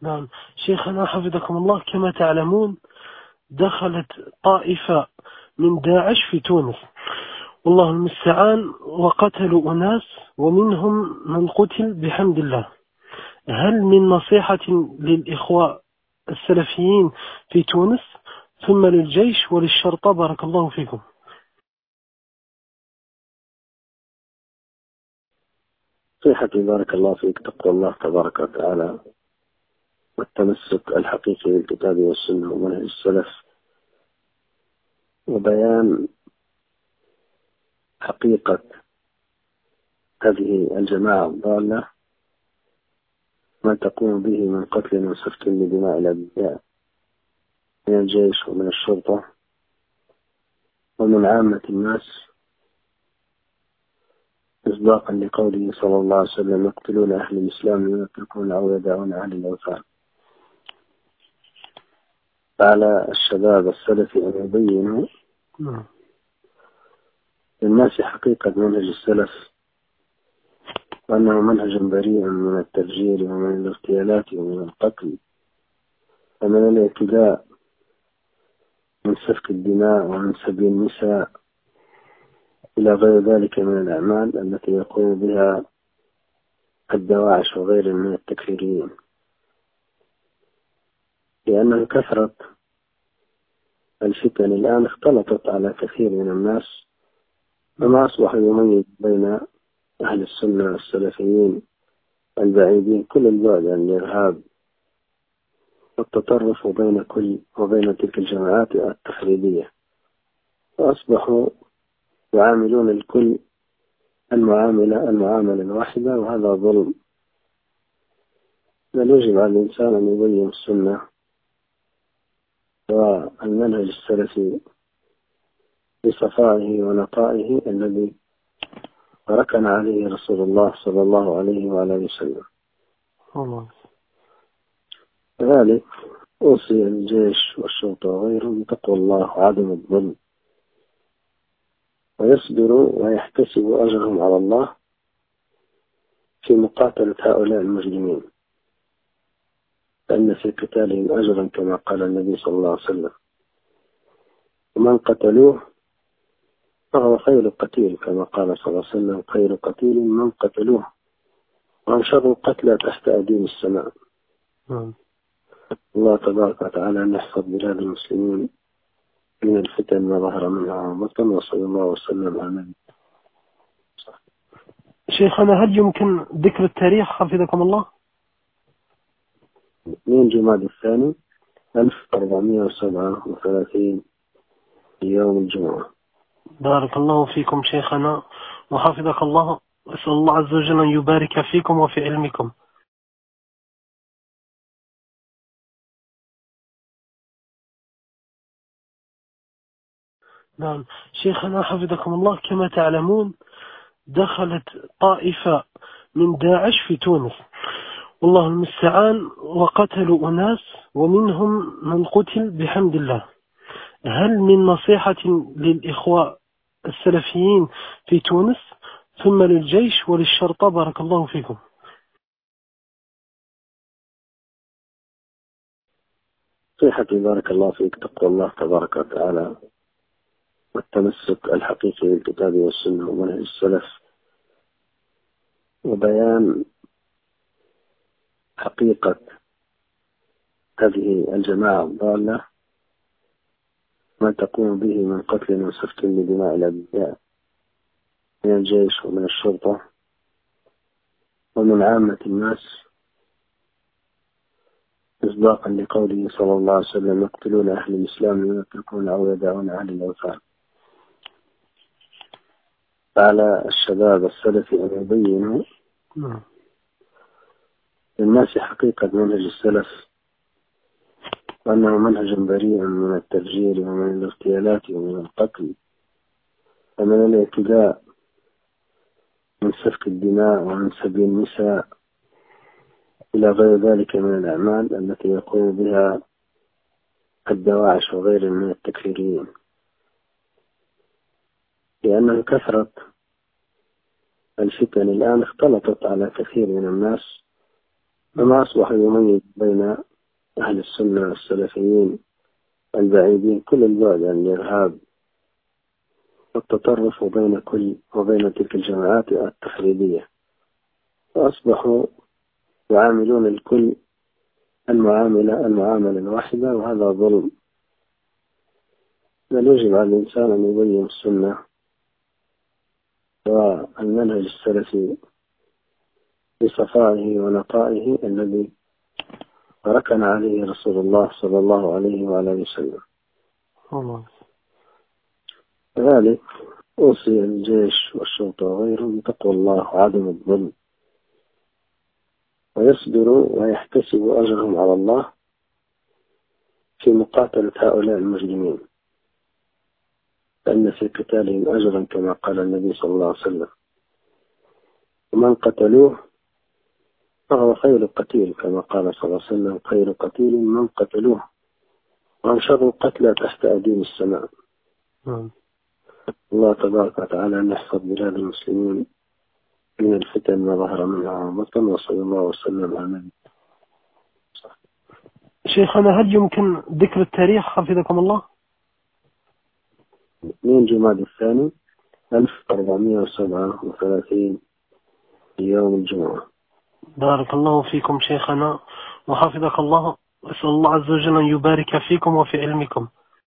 نعم شيخنا حفظكم الله، كما تعلمون دخلت طائفة من داعش في تونس، والله المستعان، وقتلوا أناس ومنهم من قتل بحمد الله. هل من نصيحة للإخوة السلفيين في تونس ثم للجيش وللشرطة؟ بارك الله فيكم. صيحتي بارك الله فيك تقوى الله تبارك وتعالى والتمسك الحقيقي بالكتاب والسنة ومنهج السلف، وبيان حقيقة هذه الجماعة الضالة، ما تقوم به من قتل وسفك لدماء الأبرياء من الجيش ومن الشرطة ومن عامة الناس، مصداقا لقوله صلى الله عليه وسلم: يقتلون أهل الإسلام ويتركون أو يدعون أهل الأوثان. فعلى الشباب السلفي أن يبينوا للناس حقيقة منهج السلف، وأنه منهج بريء من التفجير ومن الاغتيالات ومن القتل ومن الاعتداء، من سفك الدماء ومن سبي النساء إلى غير ذلك من الأعمال التي يقوم بها الدواعش وغير من التكفيريين. لأن كثرة الفتن الآن اختلطت على كثير من الناس، وما أصبح يميز بين أهل السنة السلفيين البعيدين كل البعد عن الإرهاب والتطرف وبين تلك الجماعات التخريبية، وأصبحوا يعاملون الكل المعاملة الواحدة، وهذا ظلم. بل يجب على الإنسان أن يبين السنة والمنهج السلفي بصفائه ونقائه الذي تركنا عليه رسول الله صلى الله عليه وعلى آله وسلم. لذلك أوصي الجيش والشرطة وغيرهم بتقوى الله وعدم الظلم، ويصبروا ويحتسبوا أجرهم على الله في مقاتلة هؤلاء المجرمين، فإن في قتالهم أجرا كما قال النبي صلى الله عليه وسلم: ومن قتلوه فهو خير قتيل، كما قال صلى الله عليه وسلم: خير قتيل من قتلوه، وعن شر القتلى تحت أديم السماء. الله تبارك وتعالى أن يحفظ بلاد المسلمين من الفتن ما ظهر منها وبطن، وصلى الله وسلم على النبي. شيخنا، هل يمكن ذكر التاريخ حفظكم الله؟ 2 جمادى الثاني 1437 يوم الجمعة. بارك الله فيكم شيخنا وحفظك الله، أسأل الله عز وجل أن يبارك فيكم وفي علمكم. نعم شيخنا حفظكم الله، كما تعلمون دخلت طائفة من داعش في تونس، والله المستعان، وقتلوا أناس ومنهم من قتل بحمد الله. هل من نصيحة للإخوة السلفيين في تونس ثم للجيش وللشرطة؟ بارك الله فيكم. صيحتي بارك الله فيك تقوى الله تبارك وتعالى والتمسك الحقيقي بالكتاب والسنة ومنهج السلف، وبيان حقيقة هذه الجماعة الضالة، ما تقوم به من قتل وسفك لدماء الأبرياء من الجيش ومن الشرطة ومن عامة الناس، مصداقا لقوله صلى الله عليه وسلم: يقتلون أهل الإسلام ويتركون أو يدعون أهل الأوثان. فعلى الشباب السلفي أن يبينوا للناس حقيقة منهج السلف، وأنه منهج بريء من التفجير ومن الاغتيالات ومن القتل ومن الاعتداء، من سفك الدماء ومن سبي النساء إلى غير ذلك من الأعمال التي يقوم بها الدواعش وغير من التكفيريين. لأن كثرة الفتن الآن اختلطت على كثير من الناس، فما أصبح يميز بين أهل السنة السلفيين البعيدين كل البعد عن الإرهاب والتطرف وبين تلك الجماعات التخريبية، فأصبحوا يعاملون الكل المعاملة الواحدة، وهذا ظلم. بل يجب على الإنسان أن يبين السنة والمنهج السلفي بصفائه ونقائه الذي تركنا عليه رسول الله صلى الله عليه وعلى آله وسلم. كذلك أوصي الجيش والشرطة وغيرهم بتقوى الله وعدم الظلم، ويصبروا ويحتسبوا أجرهم على الله في مقاتلة هؤلاء المجرمين، فإن في قتالهم أجرا كما قال النبي صلى الله عليه وسلم، ومن قتلوه فهو خير قتيل كما قال صلى الله عليه وسلم: خير قتيل من قتلوه، وهم شر قتلى تحت أديم السماء. الله تبارك وتعالى أن يحفظ بلاد المسلمين من الفتن ما ظهر منها وبطن، وصلى الله وسلم على النبي. شيخنا، هل يمكن ذكر التاريخ حفظكم الله؟ 2 جمادى الثاني 1437 يوم الجمعة. بارك الله فيكم شيخنا وحفظك الله، أسأل الله عز وجل أن يبارك فيكم وفي علمكم.